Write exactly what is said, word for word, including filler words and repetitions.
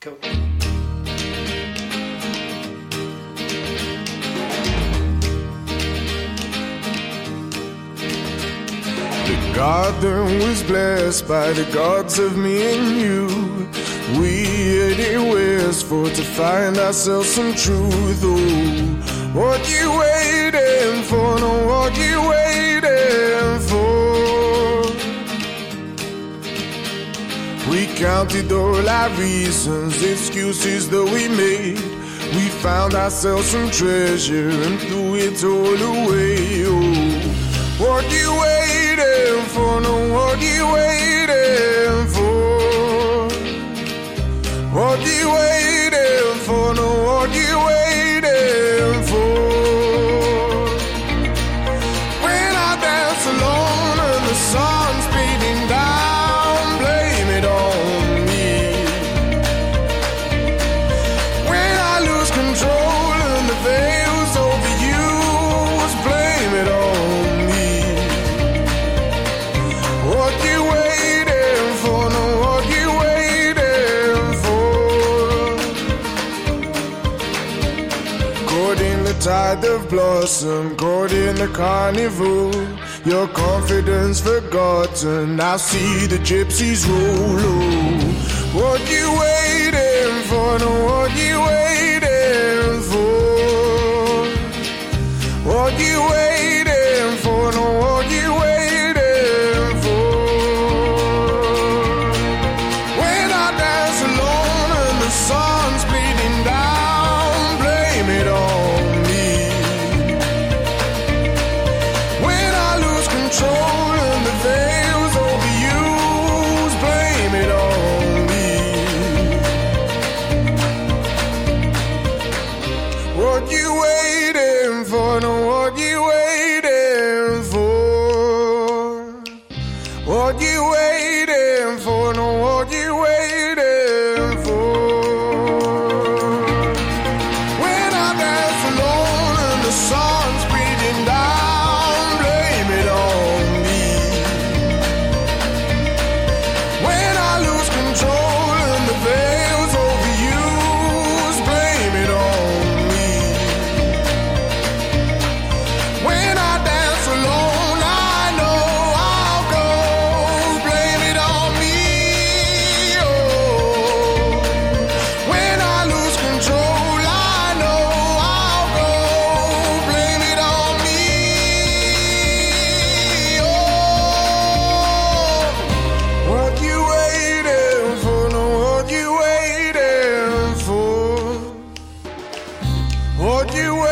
Cool. The garden was blessed by the gods of me and you. We headed westward to find ourselves some truth. Oh, what you waiting for? No, what you waiting for? We counted all our reasons, excuses that we made. We found ourselves some treasure and threw it all away. Oh, what you waiting for? No, what you waiting for? What you waiting for? No, what you waiting for? When I dance alone and the sun's beating down, blame it on me. When I lose control and the veil's overused, blame it on me. What you waiting for? No, what you waiting for? Caught in the tide of blossom, caught in the carnival. Your confidence forgotten, I see the gypsies roll. Oh, what you waiting for? No, what you waiting for? What you waiting for? No, what you waiting for? When I dance alone and the sun's bleeding down, blame it on me. When I lose control and the veil's overused, blame it on me. What you waiting for? No, what you waiting for? What you waiting for? No, what you waiting for? When I dance alone and the sun's beating down, blame it on me. When I lose control and the veil's overused, blame it on me. When I dance alone, I know I'll go, blame it on me. Oh, when I lose control, I know I'll go, blame it on me. Oh, what you waiting for? No, what you waiting for? What you waiting